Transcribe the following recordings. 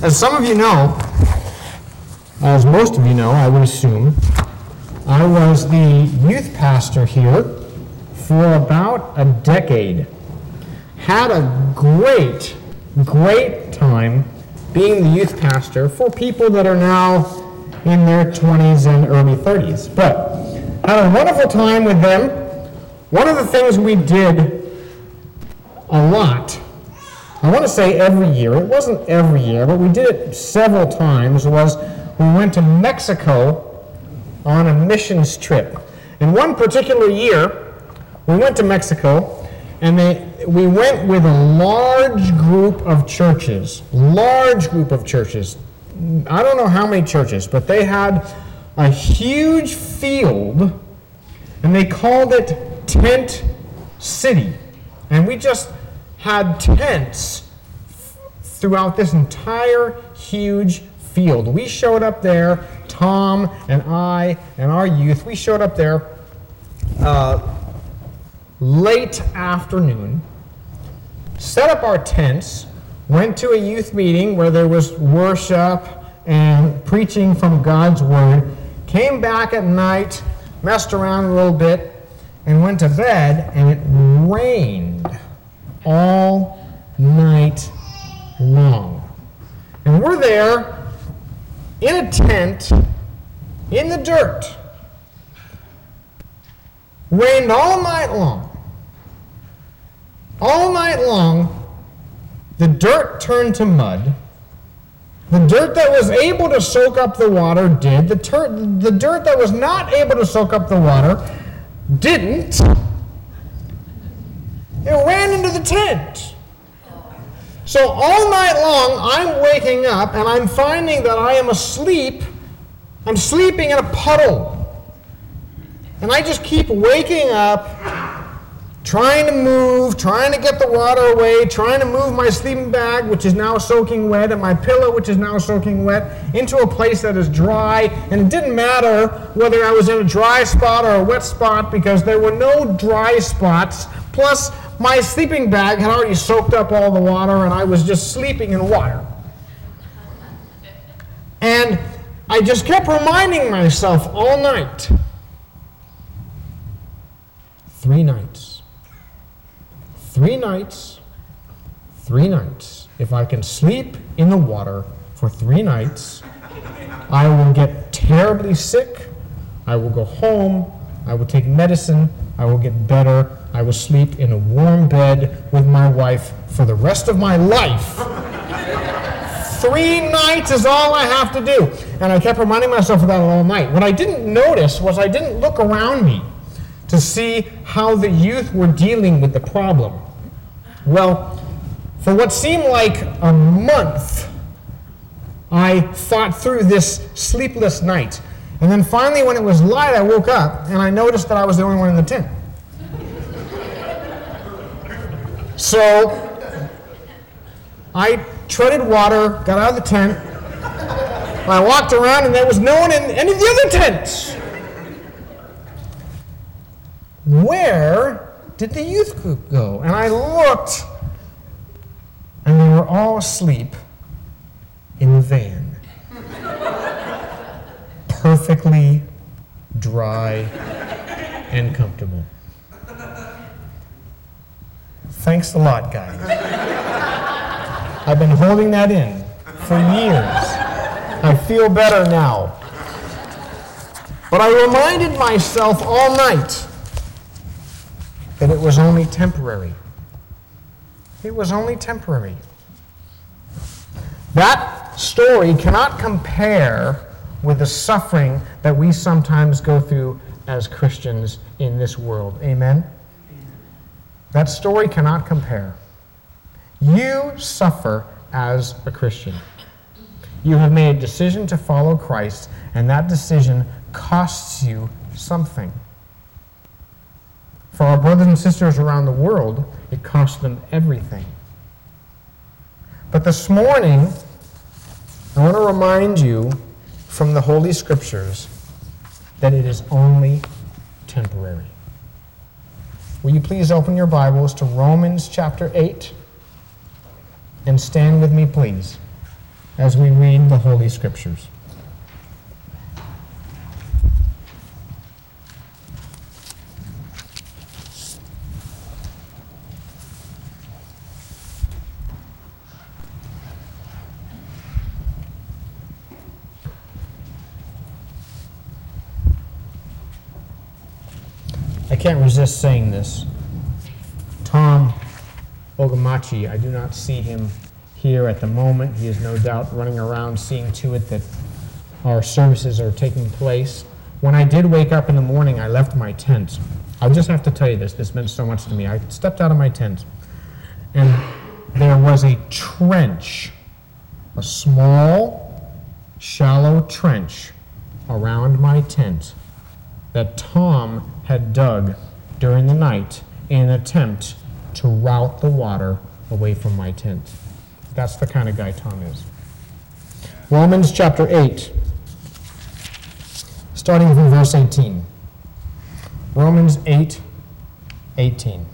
As some of you know, as most of you know, I would assume, I was the youth pastor here for about a decade. Had a great time being the youth pastor for people that are now in their 20s and early 30s. But had a wonderful time with them. One of the things we did a lot, I want to say every year, it wasn't every year, but we did it several times, was we went to Mexico on a missions trip. In one particular year, we went to Mexico, and we went with a large group of churches. I don't know how many churches, but they had a huge field, and they called it Tent City. And we just had tents throughout this entire huge field. We showed up there, Tom and I and our youth, we showed up there late afternoon, set up our tents, went to a youth meeting where there was worship and preaching from God's Word, came back at night, messed around a little bit, and went to bed, and it rained all night long. And we're there in a tent in the dirt. Rained all night long. All night long, the dirt turned to mud. The dirt that was able to soak up the water did. The dirt that was not able to soak up the water didn't. It ran into the tent. So all night long, I'm waking up and I'm finding that I am asleep. I'm sleeping in a puddle. And I just keep waking up, trying to move, trying to get the water away, trying to move my sleeping bag, which is now soaking wet, and my pillow, which is now soaking wet, into a place that is dry. And it didn't matter whether I was in a dry spot or a wet spot, because there were no dry spots. Plus, my sleeping bag had already soaked up all the water, and I was just sleeping in water. And I just kept reminding myself all night, 3 nights. 3 nights, 3 nights. If I can sleep in the water for 3 nights, I will get terribly sick. I will go home. I will take medicine. I will get better. I will sleep in a warm bed with my wife for the rest of my life. 3 nights is all I have to do. And I kept reminding myself of that all night. What I didn't notice was I didn't look around me to see how the youth were dealing with the problem. Well, for what seemed like a month, I fought through this sleepless night. And then finally, when it was light, I woke up and I noticed that I was the only one in the tent. So I treaded water, got out of the tent, I walked around, and there was no one in any of the other tents. Where did the youth group go? And I looked, and they were all asleep in the van. Perfectly dry and comfortable. Thanks a lot, guys. I've been holding that in for years. I feel better now. But I reminded myself all night that it was only temporary. It was only temporary. That story cannot compare with the suffering that we sometimes go through as Christians in this world. Amen? That story cannot compare. You suffer as a Christian. You have made a decision to follow Christ, and that decision costs you something. For our brothers and sisters around the world, it costs them everything. But this morning, I want to remind you from the Holy Scriptures that it is only temporary. Will you please open your Bibles to Romans chapter 8 and stand with me, please. as we read the Holy Scriptures. I can't resist saying this. Tom Ogamachi, I do not see him here at the moment. He is no doubt running around seeing to it that our services are taking place. When I did wake up in the morning, I left my tent. I just have to tell you this. This meant so much to me. I stepped out of my tent, and there was a trench, a small, shallow trench around my tent that Tom had dug during the night in an attempt to route the water away from my tent. That's the kind of guy Tom is. Romans chapter 8, starting from verse 18. Romans 8:18.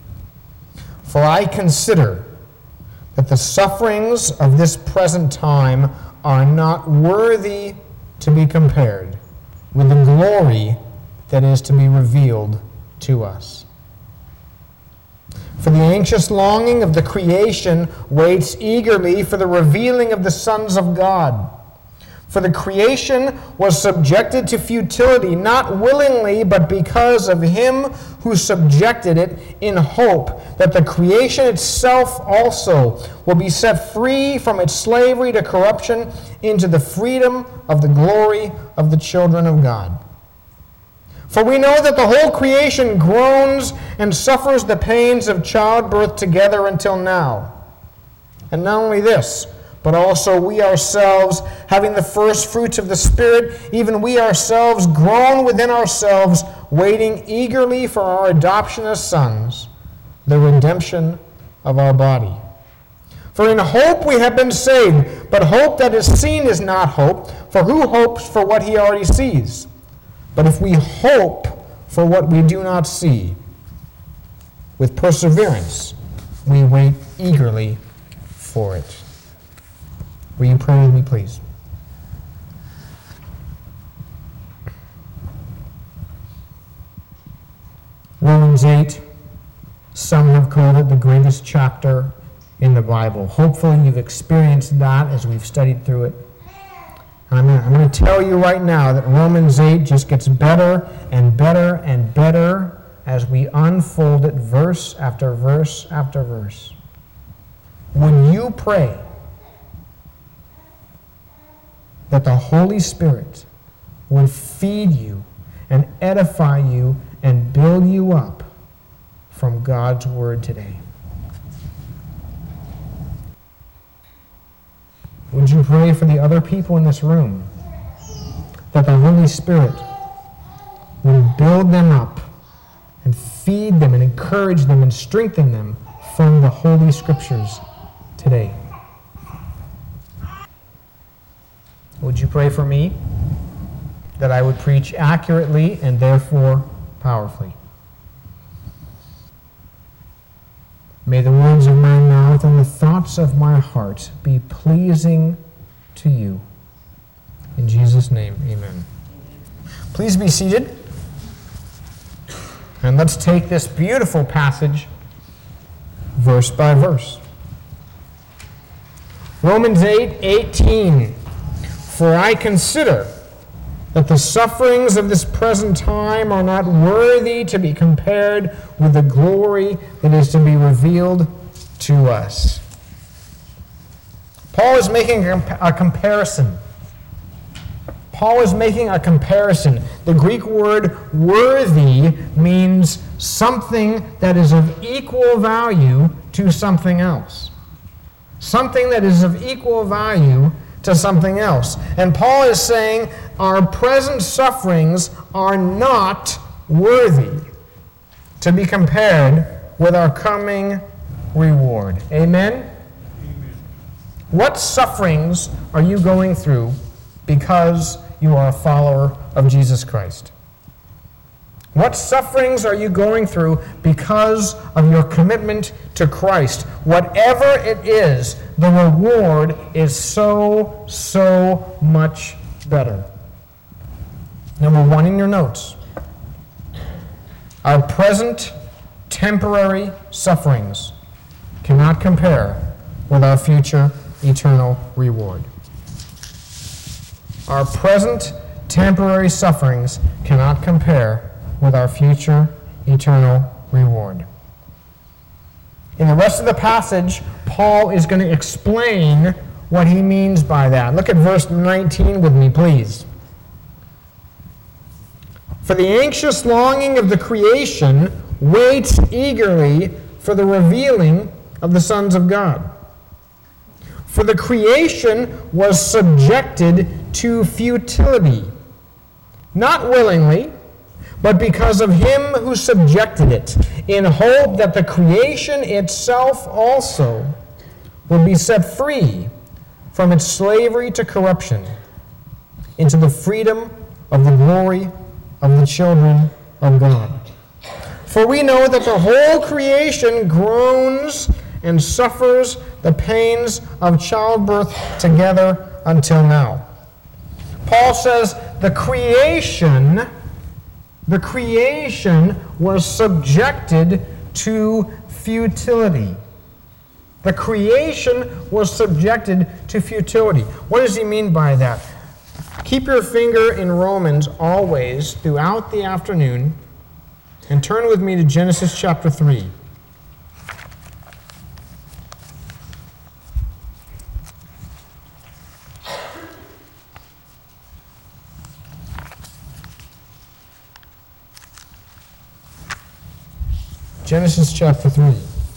For I consider that the sufferings of this present time are not worthy to be compared with the glory that is to be revealed to us. For the anxious longing of the creation waits eagerly for the revealing of the sons of God. For the creation was subjected to futility, not willingly, but because of him who subjected it, in hope that the creation itself also will be set free from its slavery to corruption into the freedom of the glory of the children of God. For we know that the whole creation groans and suffers the pains of childbirth together until now. And not only this, but also we ourselves, having the first fruits of the Spirit, even we ourselves groan within ourselves, waiting eagerly for our adoption as sons, the redemption of our body. For in hope we have been saved, but hope that is seen is not hope, for who hopes for what he already sees? But if we hope for what we do not see, with perseverance we wait eagerly for it. Will you pray with me, please? Romans 8, some have called it the greatest chapter in the Bible. Hopefully you've experienced that as we've studied through it. I'm going to tell you right now that Romans 8 just gets better and better and better as we unfold it verse after verse after verse. When you pray that the Holy Spirit would feed you and edify you and build you up from God's Word today. Would you pray for the other people in this room that the Holy Spirit would build them up and feed them and encourage them and strengthen them from the Holy Scriptures today? Would you pray for me that I would preach accurately and therefore powerfully? May the words of my mouth and the thoughts of my heart be pleasing to you. In Jesus' name, amen. Please be seated. And let's take this beautiful passage verse by verse. Romans 8:18. For I consider that the sufferings of this present time are not worthy to be compared with the glory that is to be revealed to us. Paul is making a comparison. Paul is making a comparison. The Greek word worthy means something that is of equal value to something else. Something that is of equal value to something else. And Paul is saying our present sufferings are not worthy to be compared with our coming reward. Amen? Amen. What sufferings are you going through because you are a follower of Jesus Christ? What sufferings are you going through because of your commitment to Christ? Whatever it is, the reward is so much better. Number 1 in your notes. Our present temporary sufferings cannot compare with our future eternal reward. Our present temporary sufferings cannot compare with our future eternal reward. In the rest of the passage, Paul is going to explain what he means by that. Look at verse 19 with me, please. For the anxious longing of the creation waits eagerly for the revealing of the sons of God. For the creation was subjected to futility, not willingly, but because of him who subjected it, in hope that the creation itself also will be set free from its slavery to corruption into the freedom of the glory of the children of God. For we know that the whole creation groans and suffers the pains of childbirth together until now. Paul says the creation was subjected to futility. The creation was subjected to futility. What does he mean by that? Keep your finger in Romans always throughout the afternoon and turn with me to Genesis chapter 3. Genesis chapter 3.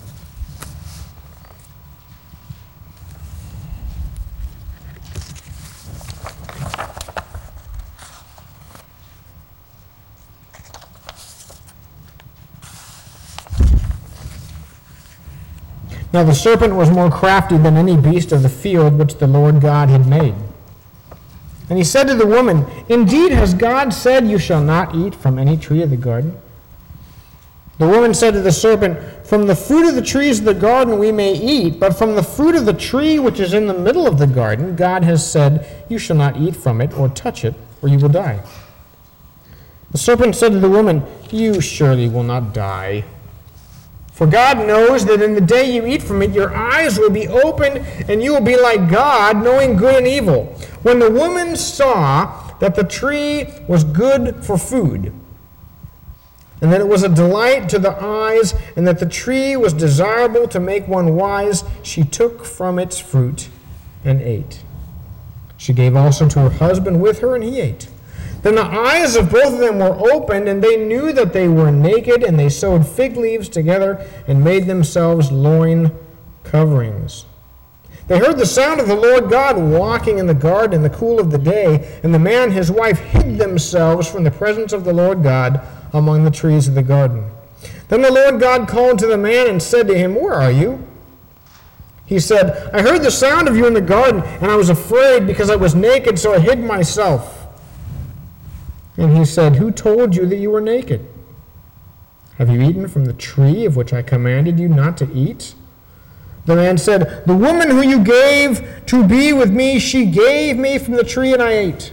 Now the serpent was more crafty than any beast of the field which the Lord God had made. And he said to the woman, Indeed, has God said, You shall not eat from any tree of the garden? The woman said to the serpent, From the fruit of the trees of the garden we may eat, but from the fruit of the tree which is in the middle of the garden, God has said, You shall not eat from it or touch it, or you will die. The serpent said to the woman, You surely will not die. For God knows that in the day you eat from it, your eyes will be opened, and you will be like God, knowing good and evil. When the woman saw that the tree was good for food, and that it was a delight to the eyes, and that the tree was desirable to make one wise, she took from its fruit and ate. She gave also to her husband with her, and he ate. Then the eyes of both of them were opened, and they knew that they were naked, and they sewed fig leaves together and made themselves loin coverings. They heard the sound of the Lord God walking in the garden in the cool of the day, and the man and his wife hid themselves from the presence of the Lord God among the trees of the garden. Then the Lord God called to the man and said to him, Where are you? He said, I heard the sound of you in the garden, and I was afraid because I was naked, so I hid myself. And he said, Who told you that you were naked? Have you eaten from the tree of which I commanded you not to eat? The man said, The woman who you gave to be with me, she gave me from the tree, and I ate.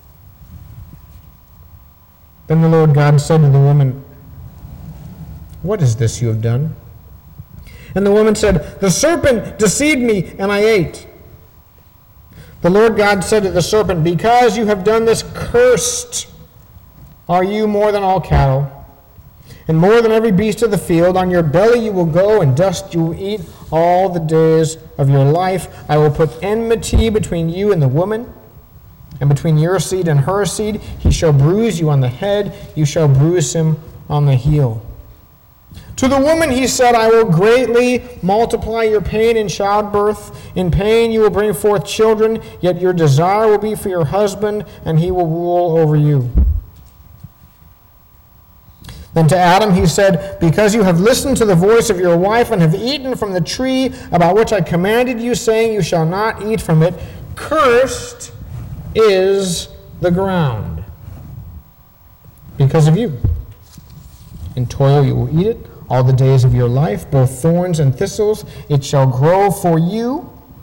Then the Lord God said to the woman, What is this you have done? And the woman said, The serpent deceived me, and I ate. The Lord God said to the serpent, Because you have done this, cursed are you more than all cattle, and more than every beast of the field. On your belly you will go, and dust you will eat all the days of your life. I will put enmity between you and the woman, and between your seed and her seed. He shall bruise you on the head, you shall bruise him on the heel. To the woman he said, I will greatly multiply your pain in childbirth. In pain you will bring forth children, yet your desire will be for your husband, and he will rule over you. Then to Adam he said, Because you have listened to the voice of your wife and have eaten from the tree about which I commanded you, saying, You shall not eat from it, cursed is the ground because of you. In toil you will eat it all the days of your life, both thorns and thistles it shall grow for you,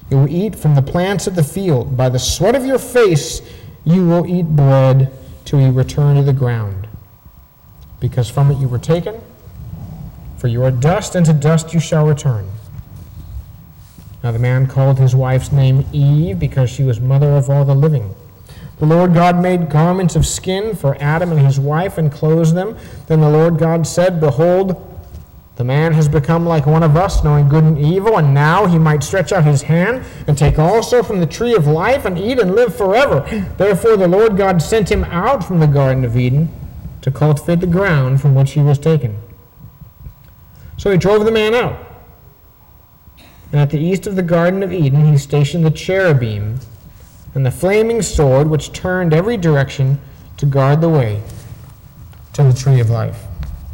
You will eat from the plants of the field. By the sweat of your face you will eat bread till you return to the ground. Because from it you were taken, for you are dust, and to dust you shall return. Now the man called his wife's name Eve, because she was mother of all the living. The Lord God made garments of skin for Adam and his wife, and clothed them. Then the Lord God said, Behold, the man has become like one of us, knowing good and evil, and now he might stretch out his hand and take also from the tree of life and eat and live forever. Therefore the Lord God sent him out from the Garden of Eden to cultivate the ground from which he was taken. So he drove the man out. And at the east of the Garden of Eden he stationed the cherubim and the flaming sword, which turned every direction to guard the way to the tree of life.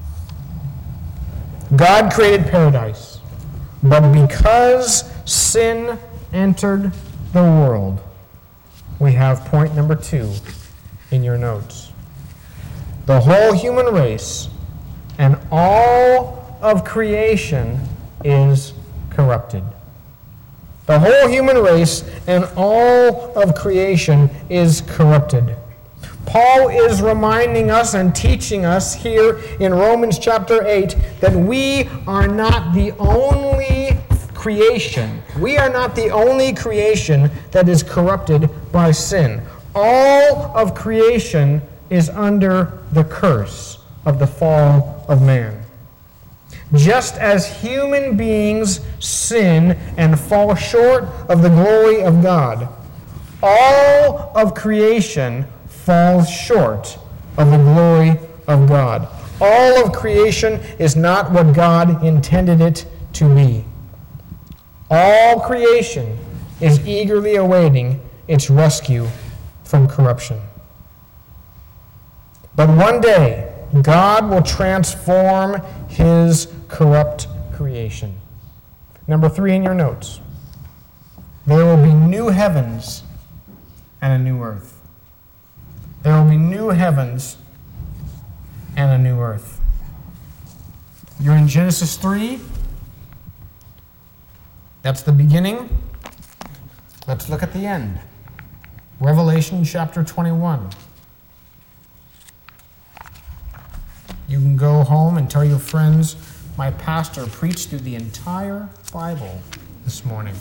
God created paradise, but because sin entered the world, we have point number 2 in your notes. The whole human race and all of creation is corrupted. The whole human race and all of creation is corrupted. Paul is reminding us and teaching us here in Romans chapter 8 that we are not the only creation. We are not the only creation that is corrupted by sin. All of creation is under the curse of the fall of man. Just as human beings sin and fall short of the glory of God, all of creation falls short of the glory of God. All of creation is not what God intended it to be. All creation is eagerly awaiting its rescue from corruption. But one day, God will transform his corrupt creation. Number 3 in your notes. There will be new heavens and a new earth. There will be new heavens and a new earth. You're in Genesis 3. That's the beginning. Let's look at the end. Revelation chapter 21. You can go home and tell your friends, my pastor preached through the entire Bible this morning.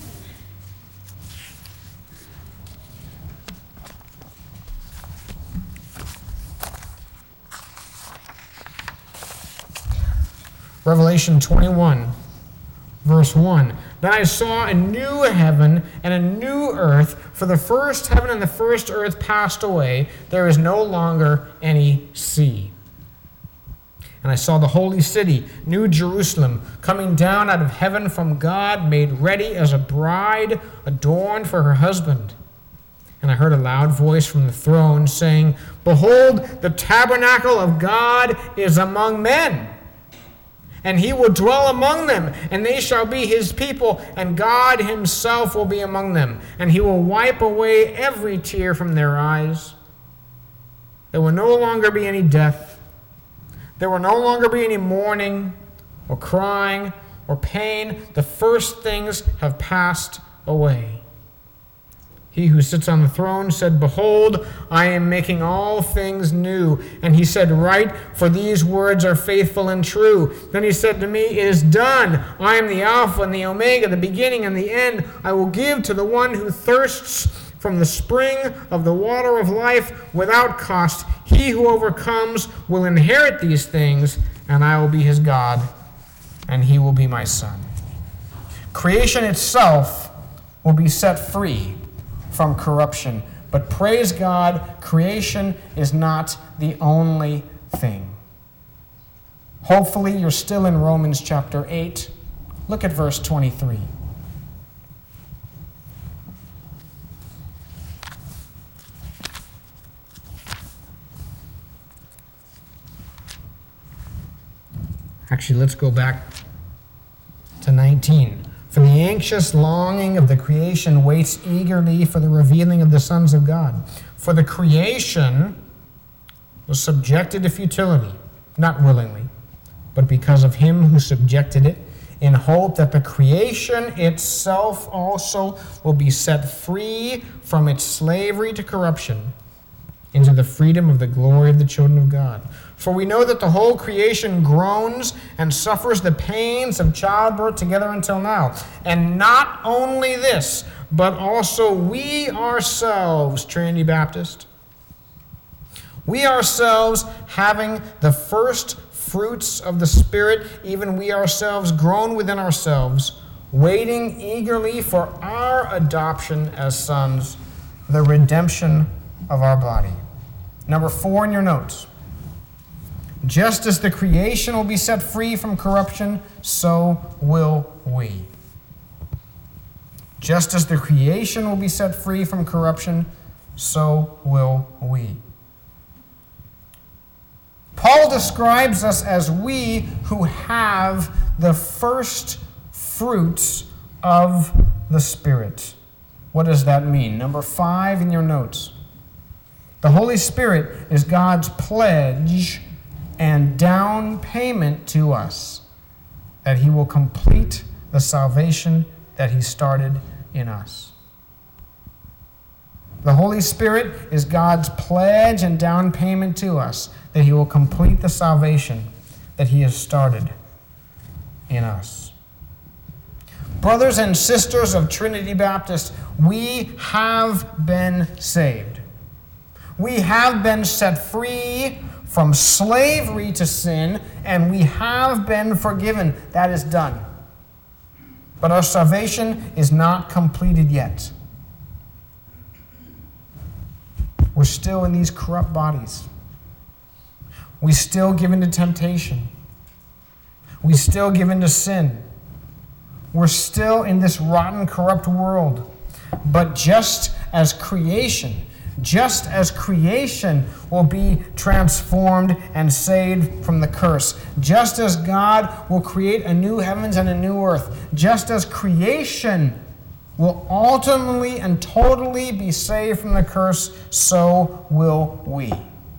Revelation 21, verse 1. Then I saw a new heaven and a new earth, for the first heaven and the first earth passed away. There is no longer any sea. And I saw the holy city, New Jerusalem, coming down out of heaven from God, made ready as a bride adorned for her husband. And I heard a loud voice from the throne saying, Behold, the tabernacle of God is among men. And he will dwell among them, and they shall be his people, and God himself will be among them. And he will wipe away every tear from their eyes. There will no longer be any death. There will no longer be any mourning, or crying, or pain. The first things have passed away. He who sits on the throne said, Behold, I am making all things new. And he said, Write, for these words are faithful and true. Then he said to me, It is done. I am the Alpha and the Omega, the beginning and the end. I will give to the one who thirsts from the spring of the water of life without cost. He who overcomes will inherit these things, and I will be his God, and he will be my son. Creation itself will be set free from corruption. But praise God, creation is not the only thing. Hopefully you're still in Romans chapter 8. Look at verse 23. Actually, let's go back to 19. For the anxious longing of the creation waits eagerly for the revealing of the sons of God. For the creation was subjected to futility, not willingly, but because of him who subjected it, in hope that the creation itself also will be set free from its slavery to corruption into the freedom of the glory of the children of God. For we know that the whole creation groans and suffers the pains of childbirth together until now. And not only this, but also we ourselves, Trinity Baptist, we ourselves having the first fruits of the Spirit, even we ourselves groan within ourselves, waiting eagerly for our adoption as sons, the redemption of our body. Number 4 in your notes. Just as the creation will be set free from corruption, so will we. Just as the creation will be set free from corruption, so will we. Paul describes us as we who have the first fruits of the Spirit. What does that mean? Number 5 in your notes. The Holy Spirit is God's pledge and down payment to us that He will complete the salvation that He started in us. The Holy Spirit is God's pledge and down payment to us that He will complete the salvation that He has started in us. Brothers and sisters of Trinity Baptist, we have been saved. We have been set free from slavery to sin, and we have been forgiven. That is done. But our salvation is not completed yet. We're still in these corrupt bodies. We still give in to temptation. We still give in to sin. We're still in this rotten, corrupt world. But just as creation will be transformed and saved from the curse, just as God will create a new heavens and a new earth, just as creation will ultimately and totally be saved from the curse, so will we.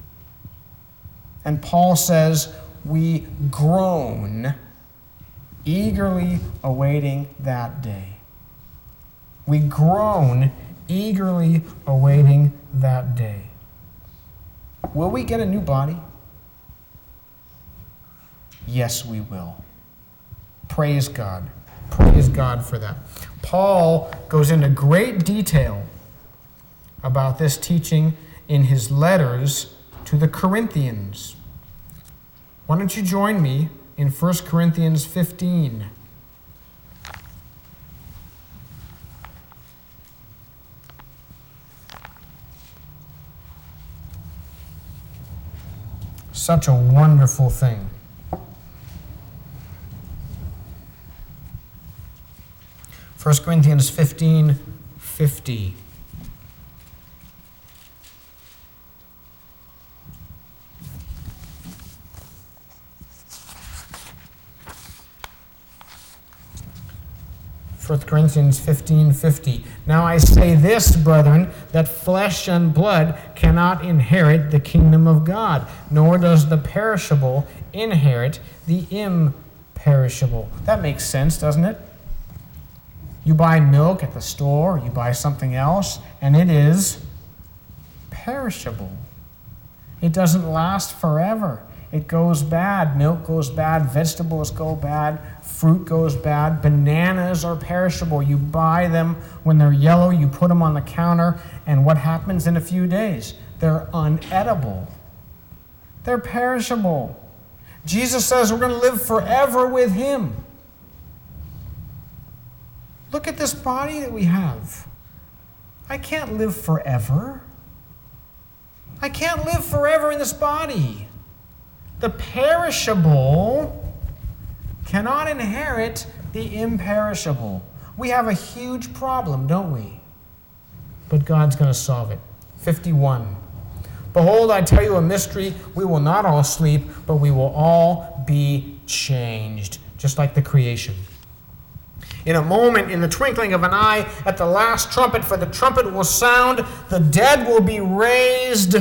And Paul says, we groan, eagerly awaiting that day. We groan, eagerly awaiting that day. Will we get a new body? Yes, we will. Praise God. Praise God for that. Paul goes into great detail about this teaching in his letters to the Corinthians. Why don't you join me in 1 Corinthians 15? Such a wonderful thing. 1 Corinthians 15:50. First Corinthians 15:50. Now I say this, brethren, that flesh and blood cannot inherit the kingdom of God, nor does the perishable inherit the imperishable. That makes sense, doesn't it? You buy milk at the store, you buy something else, and it is perishable. It doesn't last forever. It goes bad. Milk goes bad. Vegetables go bad. Fruit goes bad. Bananas are perishable. You buy them when they're yellow. You put them on the counter. And what happens in a few days? They're unedible. They're perishable. Jesus says we're going to live forever with Him. Look at this body that we have. I can't live forever. I can't live forever in this body. The perishable cannot inherit the imperishable. We have a huge problem, don't we? But God's going to solve it. 51. Behold, I tell you a mystery. We will not all sleep, but we will all be changed, just like the creation. In a moment, in the twinkling of an eye, at the last trumpet, for the trumpet will sound, the dead will be raised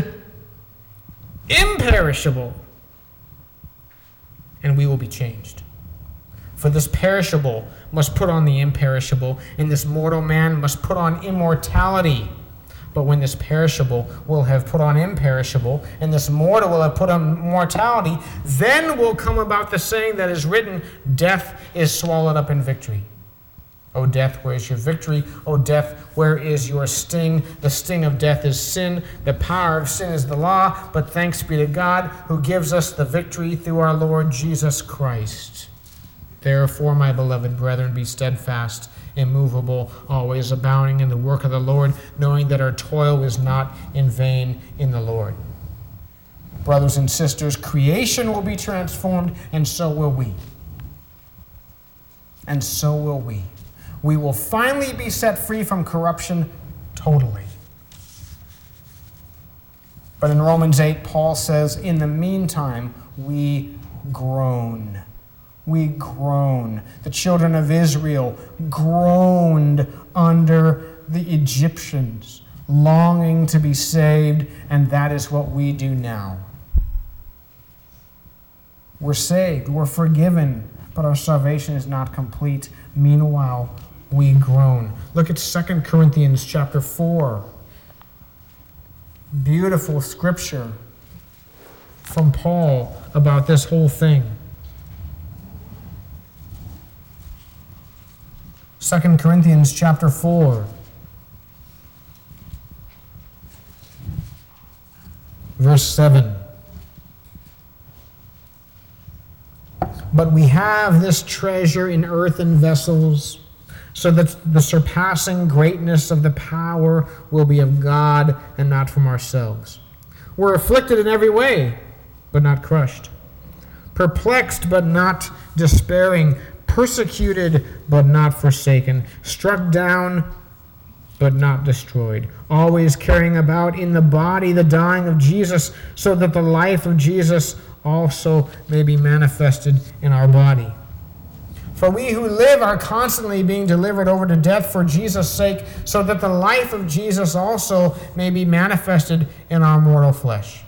imperishable, and we will be changed. For this perishable must put on the imperishable, and this mortal man must put on immortality. But when this perishable will have put on imperishable, and this mortal will have put on mortality, then will come about the saying that is written, death is swallowed up in victory. O death, where is your victory? O death, where is your sting? The sting of death is sin. The power of sin is the law. But thanks be to God who gives us the victory through our Lord Jesus Christ. Therefore, my beloved brethren, be steadfast, immovable, always abounding in the work of the Lord, knowing that our toil is not in vain in the Lord. Brothers and sisters, creation will be transformed, and so will we. And so will we. We will finally be set free from corruption totally. But in Romans 8, Paul says, in the meantime, we groan. We groan. The children of Israel groaned under the Egyptians, longing to be saved, and that is what we do now. We're saved, we're forgiven, but our salvation is not complete. Meanwhile, we groan. Look at 2 Corinthians chapter 4. Beautiful scripture from Paul about this whole thing. 2 Corinthians chapter 4. Verse 7. But we have this treasure in earthen vessels, so that the surpassing greatness of the power will be of God and not from ourselves. We're afflicted in every way, but not crushed. Perplexed, but not despairing. Persecuted, but not forsaken. Struck down, but not destroyed. Always carrying about in the body the dying of Jesus, so that the life of Jesus also may be manifested in our body. For we who live are constantly being delivered over to death for Jesus' sake, so that the life of Jesus also may be manifested in our mortal flesh.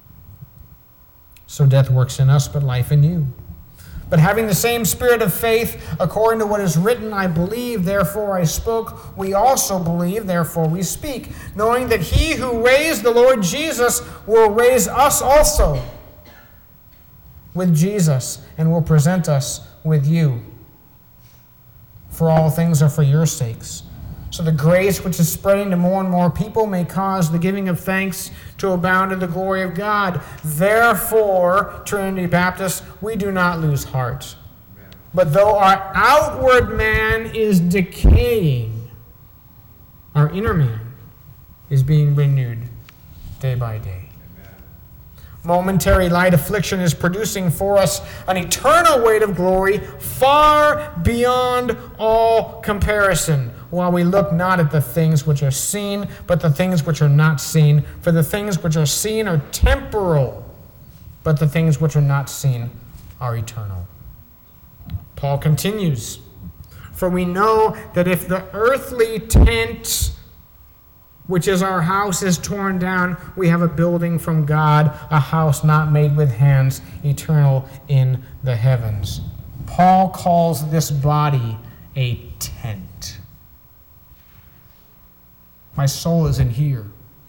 So death works in us, but life in you. But having the same spirit of faith, according to what is written, I believe, therefore I spoke. We also believe, therefore we speak, knowing that he who raised the Lord Jesus will raise us also with Jesus, and will present us with you. For all things are for your sakes. So the grace which is spreading to more and more people may cause the giving of thanks to abound in the glory of God. Therefore, Trinity Baptist, we do not lose heart. But though our outward man is decaying, our inner man is being renewed day by day. Momentary light affliction is producing for us an eternal weight of glory far beyond all comparison, while we look not at the things which are seen, but the things which are not seen. For the things which are seen are temporal, but the things which are not seen are eternal. Paul continues, for we know that if the earthly tent, which is our house, is torn down, we have a building from God, a house not made with hands, eternal in the heavens. Paul calls this body a tent. My soul is in here.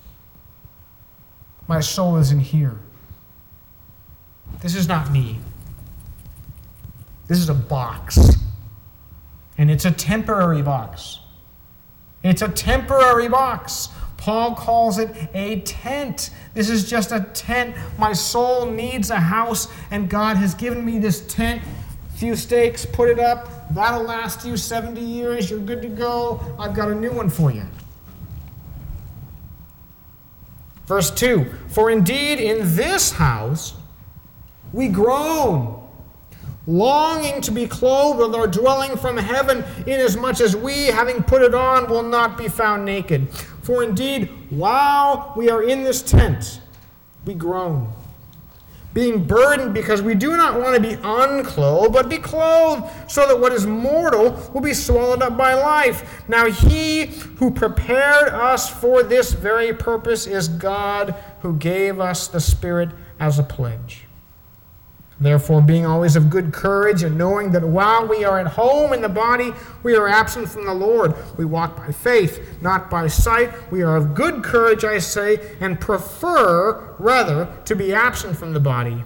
My soul is in here. This is not me. This is a box. And it's a temporary box. It's a temporary box. Paul calls it a tent. This is just a tent. My soul needs a house, and God has given me this tent. Few stakes, put it up. That'll last you 70 years. You're good to go. I've got a new one for you. Verse 2, for indeed in this house we groan, longing to be clothed with our dwelling from heaven, inasmuch as we, having put it on, will not be found naked. For indeed, while we are in this tent, we groan, being burdened because we do not want to be unclothed, but be clothed, so that what is mortal will be swallowed up by life. Now he who prepared us for this very purpose is God, who gave us the Spirit as a pledge. Therefore, being always of good courage and knowing that while we are at home in the body, we are absent from the Lord. We walk by faith, not by sight. We are of good courage, I say, and prefer, rather, to be absent from the body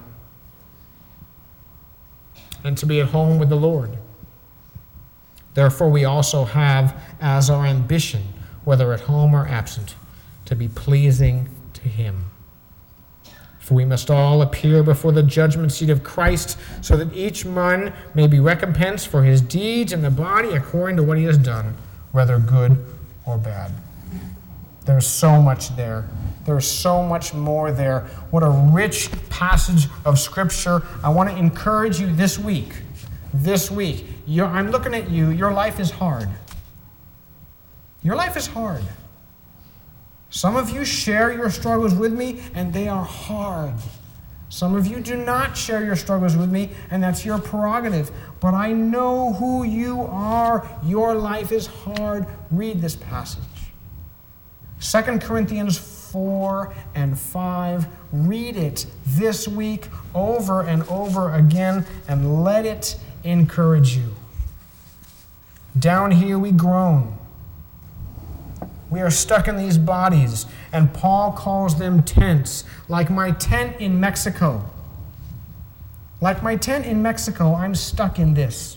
and to be at home with the Lord. Therefore, we also have as our ambition, whether at home or absent, to be pleasing to Him. For we must all appear before the judgment seat of Christ, so that each one may be recompensed for his deeds in the body according to what he has done, whether good or bad. There's so much there. There's so much more there. What a rich passage of Scripture. I want to encourage you this week. I'm looking at you. Your life is hard. Your life is hard. Some of you share your struggles with me, and they are hard. Some of you do not share your struggles with me, and that's your prerogative. But I know who you are. Your life is hard. Read this passage. 2 Corinthians 4 and 5. Read it this week over and over again, and let it encourage you. Down here we groan. We are stuck in these bodies, and Paul calls them tents, like my tent in Mexico. Like my tent in Mexico, I'm stuck in this.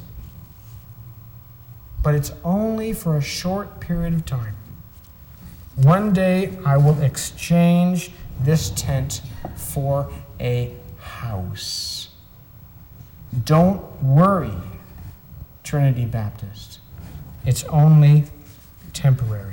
But it's only for a short period of time. One day I will exchange this tent for a house. Don't worry, Trinity Baptist. It's only temporary.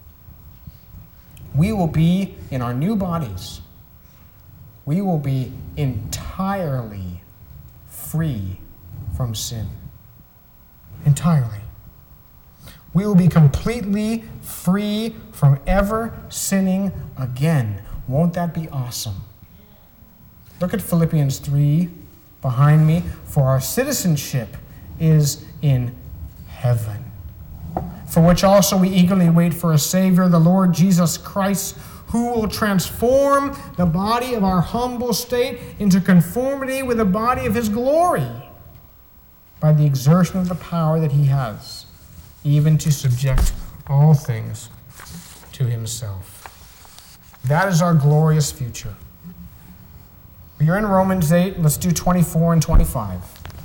We will be, in our new bodies, we will be entirely free from sin. Entirely. We will be completely free from ever sinning again. Won't that be awesome? Look at Philippians 3 behind me. For our citizenship is in heaven, for which also we eagerly wait for a Savior, the Lord Jesus Christ, who will transform the body of our humble state into conformity with the body of His glory by the exertion of the power that He has, even to subject all things to Himself. That is our glorious future. You're in Romans 8. Let's do 24 and 25.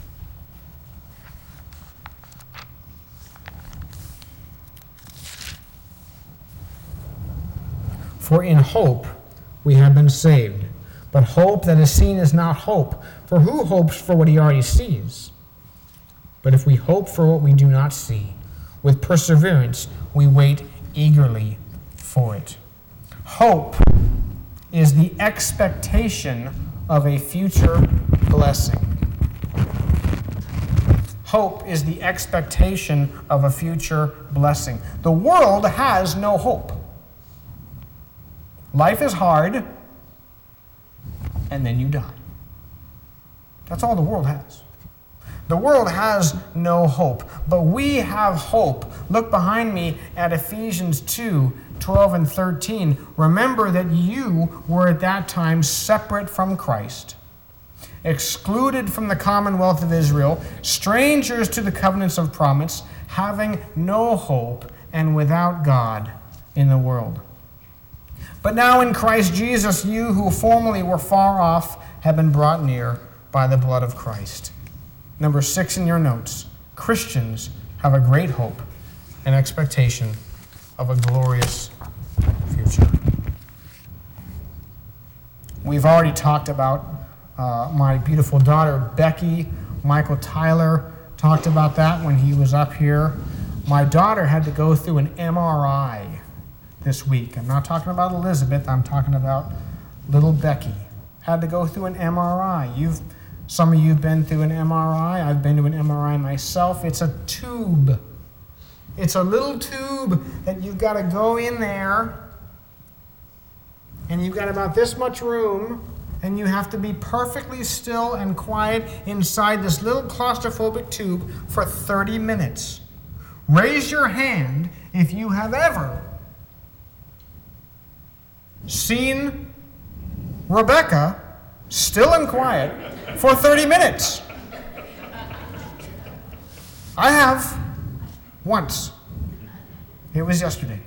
For in hope we have been saved. But hope that is seen is not hope. For who hopes for what he already sees? But if we hope for what we do not see, with perseverance we wait eagerly for it. Hope is the expectation of a future blessing. Hope is the expectation of a future blessing. The world has no hope. Life is hard, and then you die. That's all the world has. The world has no hope, but we have hope. Look behind me at Ephesians 2, 12 and 13. Remember that you were at that time separate from Christ, excluded from the commonwealth of Israel, strangers to the covenants of promise, having no hope and without God in the world. But now in Christ Jesus, you who formerly were far off have been brought near by the blood of Christ. Number 6 in your notes. Christians have a great hope and expectation of a glorious future. We've already talked about my beautiful daughter, Becky. Michael Tyler talked about that when he was up here. My daughter had to go through an MRI this week. I'm not talking about Elizabeth, I'm talking about little Becky. Had to go through an MRI. Some of you have been through an MRI. I've been to an MRI myself. It's a tube. It's a little tube that you've got to go in there, and you've got about this much room, and you have to be perfectly still and quiet inside this little claustrophobic tube for 30 minutes. Raise your hand if you have ever seen Rebecca, still and quiet, for 30 minutes. I have once. It was yesterday.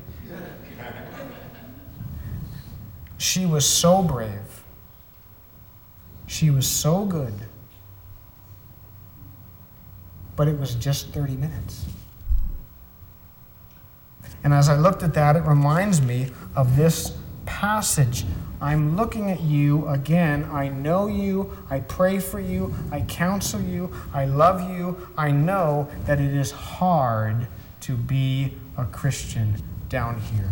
She was so brave. She was so good. But it was just 30 minutes. And as I looked at that, it reminds me of this passage. I'm looking at you again. I know you. I pray for you. I counsel you. I love you. I know that it is hard to be a Christian down here.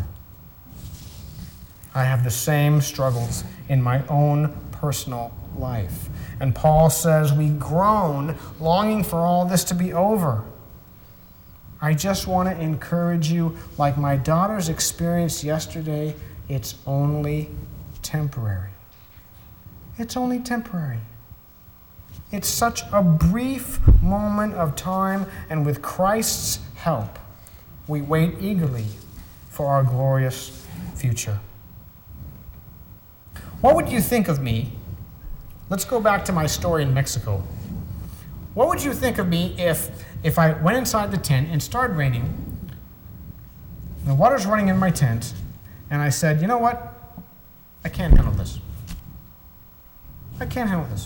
I have the same struggles in my own personal life. And Paul says we groan, longing for all this to be over. I just want to encourage you, like my daughter's experience yesterday, it's only temporary. It's only temporary. It's such a brief moment of time, and with Christ's help, we wait eagerly for our glorious future. What would you think of me? Let's go back to my story in Mexico. What would you think of me if I went inside the tent and started raining, the water's running in my tent, and I said, you know what? I can't handle this. I can't handle this.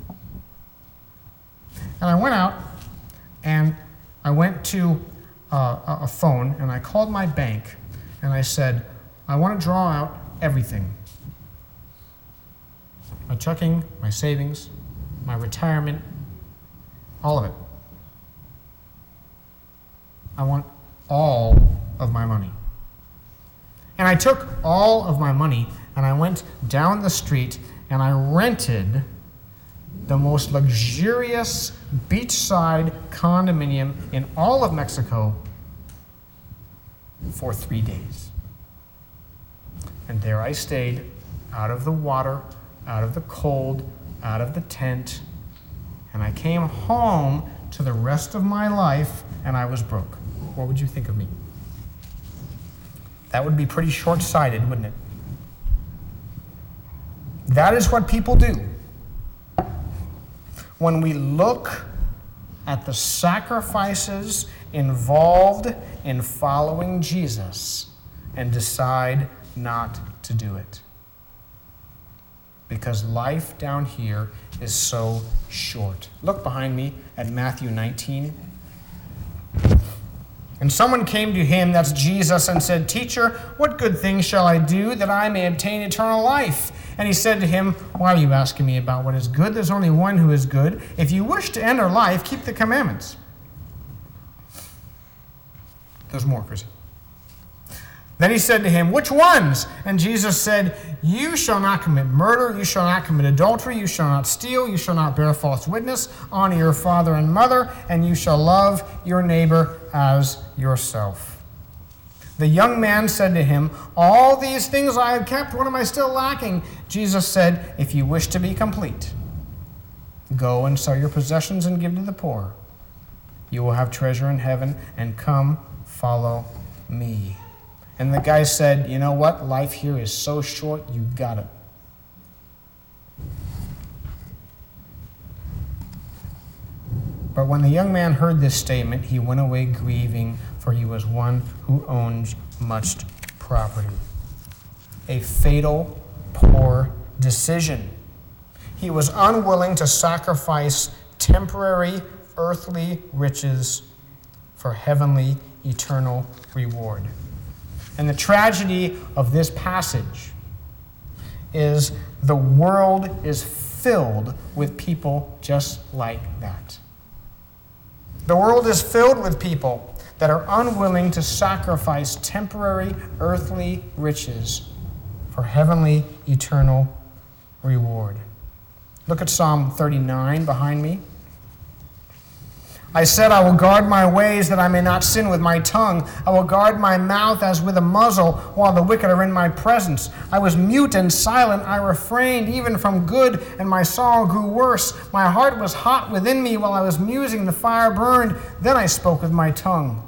And I went out, and I went to a phone, and I called my bank, and I said, I want to draw out everything. My checking, my savings, my retirement, all of it. I want all of my money. And I took all of my money and I went down the street and I rented the most luxurious beachside condominium in all of Mexico for 3 days. And there I stayed, out of the water, out of the cold, out of the tent, and I came home to the rest of my life and I was broke. What would you think of me? That would be pretty short-sighted, wouldn't it? That is what people do. When we look at the sacrifices involved in following Jesus and decide not to do it. Because life down here is so short. Look behind me at Matthew 19. And someone came to him, that's Jesus, and said, Teacher, what good thing shall I do that I may obtain eternal life? And he said to him, Why are you asking me about what is good? There's only one who is good. If you wish to enter life, keep the commandments. There's more, Chris. Then he said to him, Which ones? And Jesus said, You shall not commit murder, you shall not commit adultery, you shall not steal, you shall not bear false witness, honor your father and mother, and you shall love your neighbor as yourself. The young man said to him, All these things I have kept, what am I still lacking? Jesus said, If you wish to be complete, go and sell your possessions and give to the poor. You will have treasure in heaven, and come, follow me. And the guy said, You know what? Life here is so short, you got it. But when the young man heard this statement, he went away grieving, for he was one who owned much property. A fatal, poor decision. He was unwilling to sacrifice temporary, earthly riches for heavenly, eternal reward. And the tragedy of this passage is the world is filled with people just like that. The world is filled with people that are unwilling to sacrifice temporary earthly riches for heavenly, eternal reward. Look at Psalm 39 behind me. I said, I will guard my ways that I may not sin with my tongue. I will guard my mouth as with a muzzle while the wicked are in my presence. I was mute and silent. I refrained even from good, and my sorrow grew worse. My heart was hot within me while I was musing. The fire burned. Then I spoke with my tongue.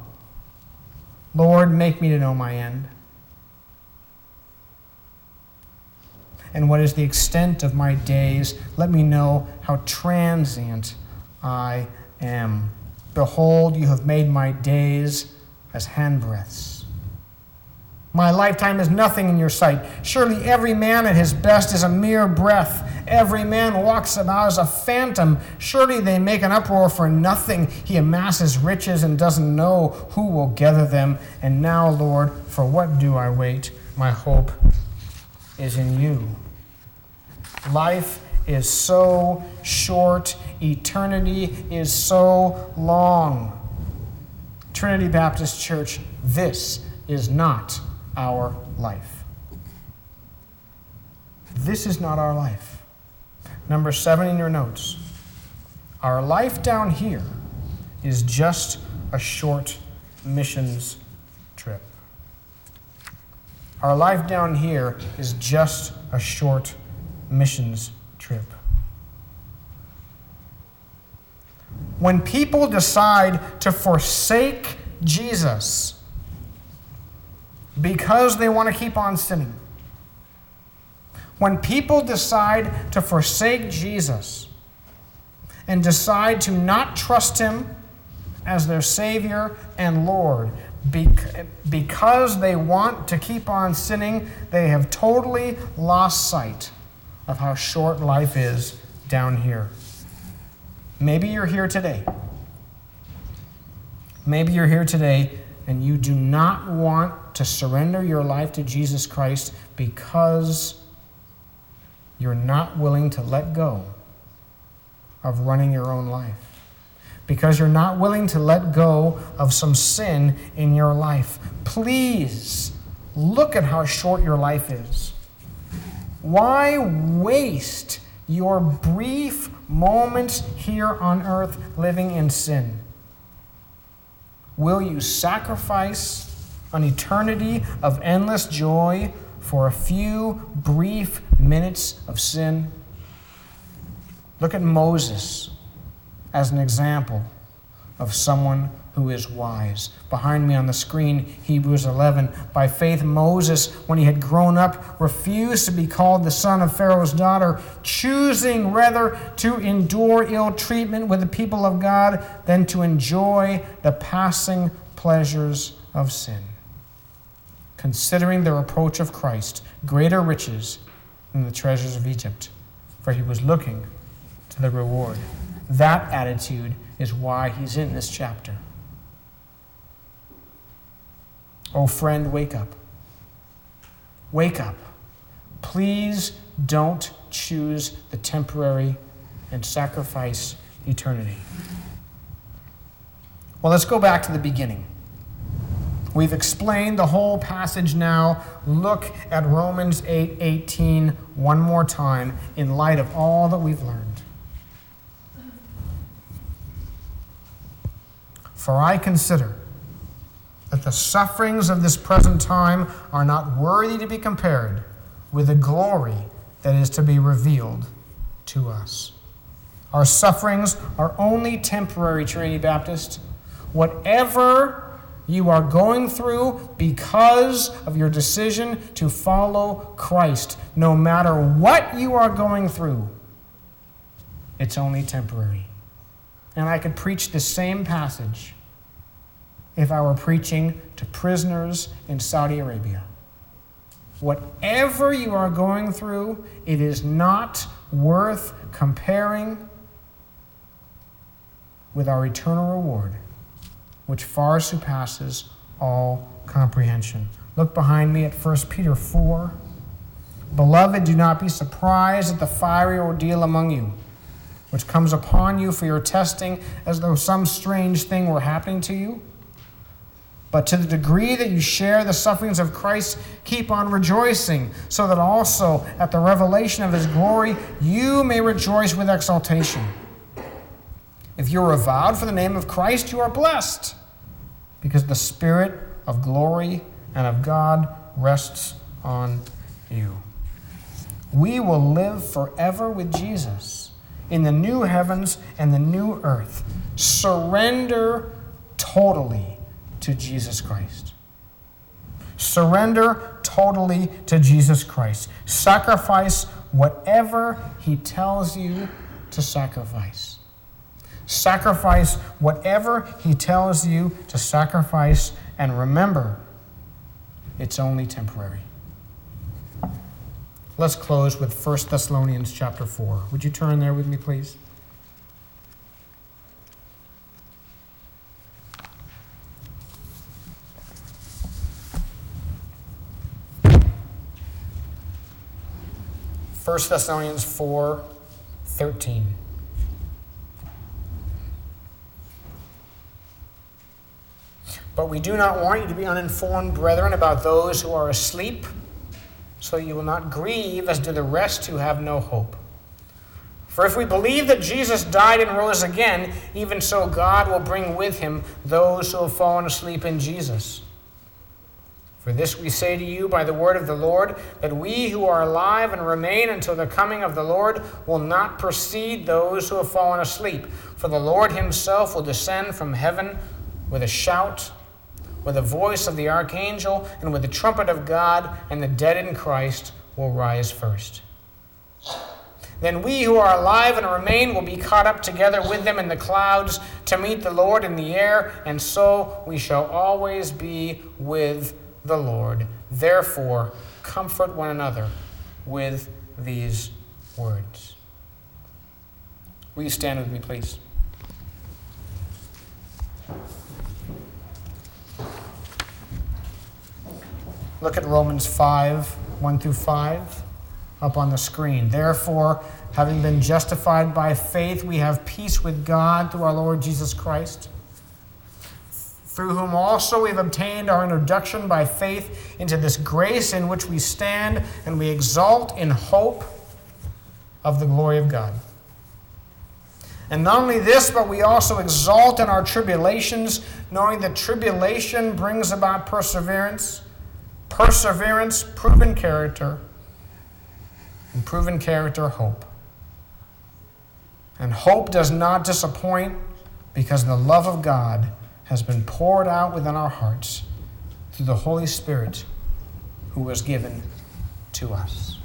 Lord, make me to know my end, and what is the extent of my days. Let me know how transient I am. Behold, you have made my days as handbreadths. My lifetime is nothing in your sight. Surely every man at his best is a mere breath. Every man walks about as a phantom. Surely they make an uproar for nothing. He amasses riches and doesn't know who will gather them. And now, Lord, for what do I wait? My hope is in you. Life is so short. Eternity is so long. Trinity Baptist Church, this is not our life. This is not our life. Number 7 in your notes. Our life down here is just a short missions trip. Our life down here is just a short missions trip. When people decide to forsake Jesus because they want to keep on sinning, when people decide to forsake Jesus and decide to not trust him as their Savior and Lord, because they want to keep on sinning, they have totally lost sight of how short life is down here. Maybe you're here today. Maybe you're here today and you do not want to surrender your life to Jesus Christ because you're not willing to let go of running your own life. Because you're not willing to let go of some sin in your life. Please look at how short your life is. Why waste your brief moments here on earth living in sin? Will you sacrifice an eternity of endless joy for a few brief minutes of sin? Look at Moses as an example of someone who is wise. Behind me on the screen, Hebrews 11. By faith, Moses, when he had grown up, refused to be called the son of Pharaoh's daughter, choosing rather to endure ill treatment with the people of God than to enjoy the passing pleasures of sin, considering the reproach of Christ greater riches than the treasures of Egypt, for he was looking to the reward. That attitude is why he's in this chapter. Oh, friend, wake up. Wake up. Please don't choose the temporary and sacrifice eternity. Well, let's go back to the beginning. We've explained the whole passage now. Look at Romans 8:18 one more time in light of all that we've learned. For I consider that the sufferings of this present time are not worthy to be compared with the glory that is to be revealed to us. Our sufferings are only temporary, Trinity Baptist. Whatever you are going through because of your decision to follow Christ, no matter what you are going through, it's only temporary. And I could preach the same passage if I were preaching to prisoners in Saudi Arabia. Whatever you are going through, it is not worth comparing with our eternal reward, which far surpasses all comprehension. Look behind me at 1 Peter 4. Beloved, do not be surprised at the fiery ordeal among you, which comes upon you for your testing, as though some strange thing were happening to you. But to the degree that you share the sufferings of Christ, keep on rejoicing, so that also at the revelation of his glory you may rejoice with exultation. If you are reviled for the name of Christ, you are blessed, because the Spirit of glory and of God rests on you. We will live forever with Jesus in the new heavens and the new earth. Surrender totally to Jesus Christ. Surrender totally to Jesus Christ. Sacrifice whatever he tells you to sacrifice. Sacrifice whatever he tells you to sacrifice, and remember, it's only temporary. Let's close with 1 Thessalonians chapter 4. Would you turn there with me, please? First Thessalonians 4:13. But we do not want you to be uninformed, brethren, about those who are asleep, so you will not grieve as do the rest who have no hope. For if we believe that Jesus died and rose again, even so God will bring with him those who have fallen asleep in Jesus. For this we say to you by the word of the Lord, that we who are alive and remain until the coming of the Lord will not precede those who have fallen asleep. For the Lord himself will descend from heaven with a shout, with the voice of the archangel, and with the trumpet of God, and the dead in Christ will rise first. Then we who are alive and remain will be caught up together with them in the clouds to meet the Lord in the air, and so we shall always be with the Lord. Therefore, comfort one another with these words. Will you stand with me, please? Look at Romans 5:1-5, up on the screen. Therefore, having been justified by faith, we have peace with God through our Lord Jesus Christ, through whom also we've obtained our introduction by faith into this grace in which we stand, and we exult in hope of the glory of God. And not only this, but we also exult in our tribulations, knowing that tribulation brings about perseverance, perseverance, proven character, and proven character, hope. And hope does not disappoint, because the love of God has been poured out within our hearts through the Holy Spirit who was given to us.